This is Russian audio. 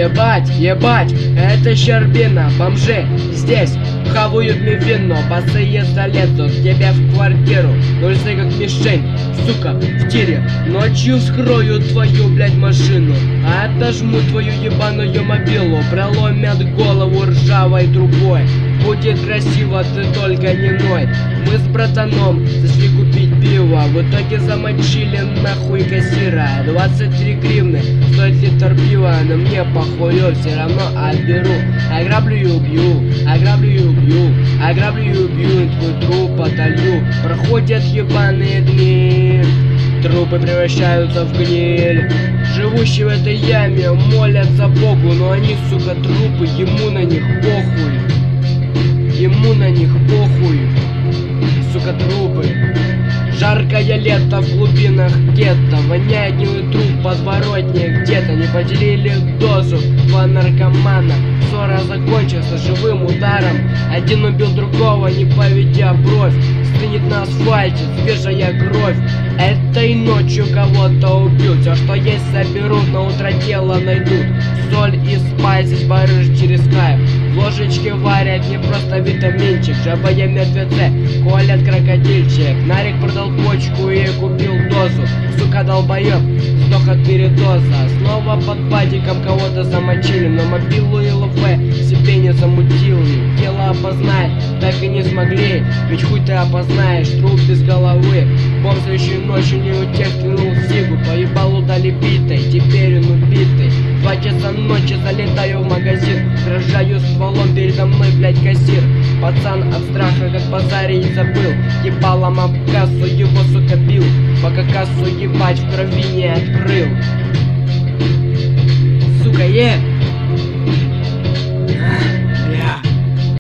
Ебать, ебать, это Щербина, бомжи здесь хавают мне вино, босые залезут к тебе в квартиру, нужны как мишень, сука, в тире. Ночью вскрою твою, блядь, машину, отожму твою ебаную мобилу, проломят голову ржавой трубой. Будет красиво, ты только не ной. Мы с братаном зашли купить пиво, в итоге замочили нахуй кассира. 23 гривны стоит литр пива, но мне похую, все равно отберу. Ограблю и убью, ограблю и убью, ограблю и убью, и твой труп отолью. Проходят ебаные дни, трупы превращаются в гниль. Живущие в этой яме молятся Богу, но они, сука, трупы, ему на них похуй. Ему на них похуй, сука, трупы. Жаркое лето в глубинах гетто, воняет гнилый труп подворотне где-то. Не поделили дозу, два наркомана, ссора закончится живым ударом. Один убил другого, не поведя бровь, стынет на асфальте свежая кровь. Этой ночью кого-то убьют, все что есть соберут, на утро тело найдут. Соль и спайс, барыш через кайф, в ложечке варят не просто витаминчик. Жабая мертвеце, колят крокодильчик. Нарик продал почку и купил дозу, сука, долбоёб, сдох от передоза. Снова под падиком кого-то замочили, но мобилу и ЛВ себе не замутили. Тело опознать так и не смогли, ведь хуй ты опознаешь труп без головы. Бомб следующей ночью не у тех кинул сигу, по ебалу дали битой, теперь он убитый. 2 часа ночи залетаю в магазин, дрожаю стволом, передо мной, блядь, кассир. Пацан от страха как базарить забыл, ебалом об кассу его, сука, бил, пока кассу ебать в крови не открыл. Сука,